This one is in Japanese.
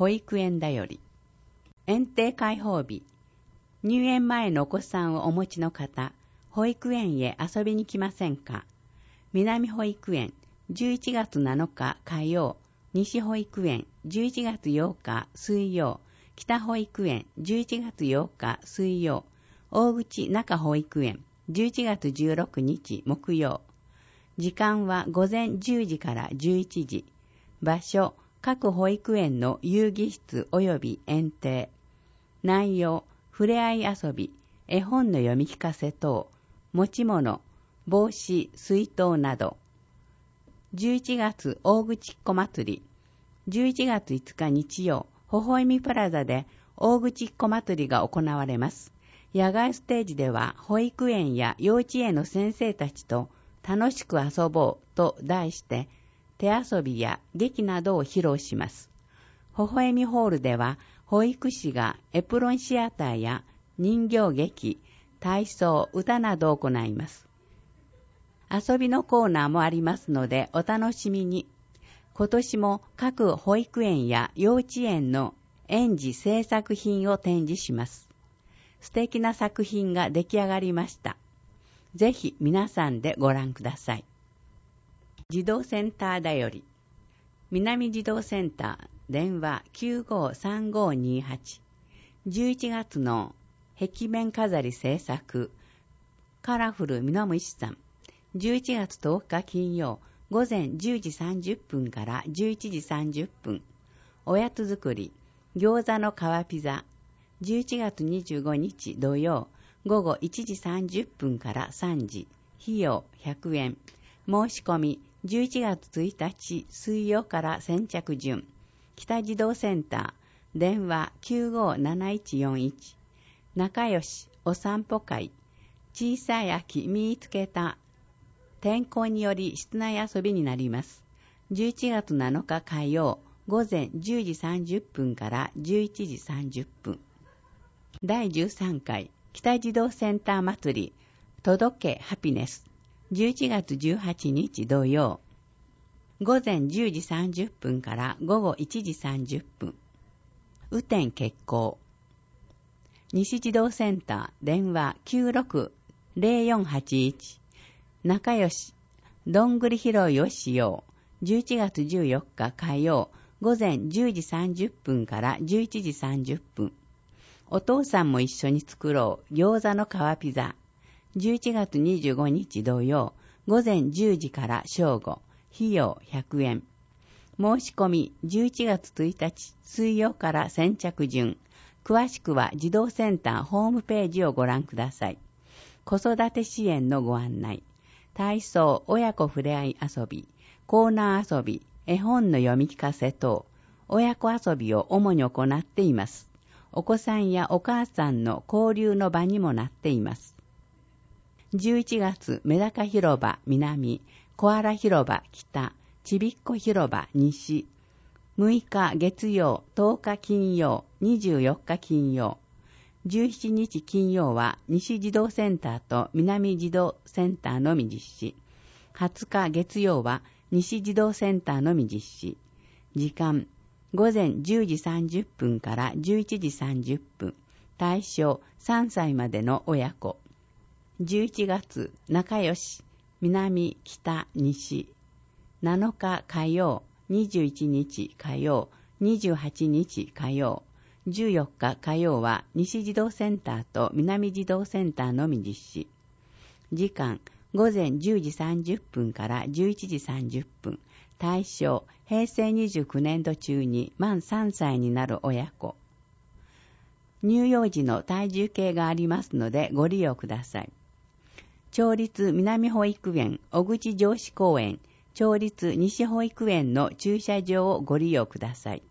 保育園だより。園庭開放日。入園前のお子さんをお持ちの方、保育園へ遊びに来ませんか？南保育園、11月7日火曜、西保育園、11月8日水曜、北保育園、11月8日水曜、大口中保育園、11月16日木曜。時間は午前10時から11時。場所、各保育園の遊戯室及び園庭。内容、ふれあい遊び、絵本の読み聞かせ等、持ち物、帽子、水筒など。11月大口っ子祭り。11月5日日曜、微笑みプラザで大口っ子祭りが行われます。野外ステージでは保育園や幼稚園の先生たちと楽しく遊ぼうと題して手遊びや劇などを披露します。微笑みホールでは保育士がエプロンシアターや人形劇、体操、歌などを行います。遊びのコーナーもありますのでお楽しみに。今年も各保育園や幼稚園の園児制作品を展示します。素敵な作品が出来上がりました。ぜひ皆さんでご覧ください。児童センターだより。南児童センター電話 953528。11月の壁面飾り制作カラフルミノムシさん。11月10日金曜午前10時30分から11時30分。おやつ作り餃子の皮ピザ。11月25日土曜午後1時30分から3時。費用100円。申し込み11月1日水曜から先着順。北児童センター電話 957141。仲良しお散歩会。小さい秋見つけた。天候により室内遊びになります。11月7日火曜午前10時30分から11時30分。第13回北児童センター祭り届けハピネス。11月18日土曜午前10時30分から午後1時30分。雨天決行。西児童センター電話 960481。仲良しどんぐり拾いをしよう。11月14日火曜午前10時30分から11時30分。お父さんも一緒に作ろう餃子の皮ピザ。11月25日土曜午前10時から正午。費用100円。申し込み11月1日水曜から先着順。詳しくは児童センターホームページをご覧ください。子育て支援のご案内。体操、親子ふれあい遊び、コーナー遊び、絵本の読み聞かせ等、親子遊びを主に行っています。お子さんやお母さんの交流の場にもなっています。11月、メダカ広場南、コアラ広場北、ちびっこ広場西、6日月曜、10日金曜、24日金曜、17日金曜は西児童センターと南児童センターのみ実施。20日月曜は西児童センターのみ実施。時間、午前10時30分から11時30分。対象、3歳までの親子。11月、仲良し、南、北、西。7日火曜、21日火曜、28日火曜。14日火曜は西児童センターと南児童センターのみ実施。時間、午前10時30分から11時30分。対象、平成29年度中に満3歳になる親子。乳幼児の体重計がありますのでご利用ください。町立南保育園小口上子公園、町立西保育園の駐車場をご利用ください。